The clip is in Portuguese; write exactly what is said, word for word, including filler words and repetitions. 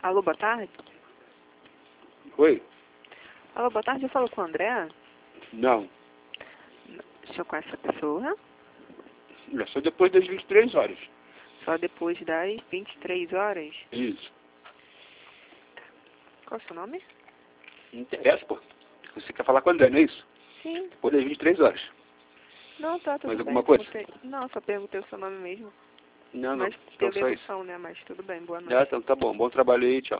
Alô, boa tarde? Oi? Alô, boa tarde, eu falo com o André? Não. O senhor conhece essa pessoa? É só depois das vinte e três horas. Só depois das vinte e três horas? Isso. Qual é o seu nome? Não interessa, pô. Você quer falar com o André, não é isso? Sim. Depois das vinte e três horas. Não, tá, tudo Mais bem. alguma coisa? Perguntei... Não, só perguntei o seu nome mesmo. Não, não. Mas Então teve só isso. evolução, né? Mas tudo bem, boa noite. Ah, então tá bom. Bom trabalho aí, tchau.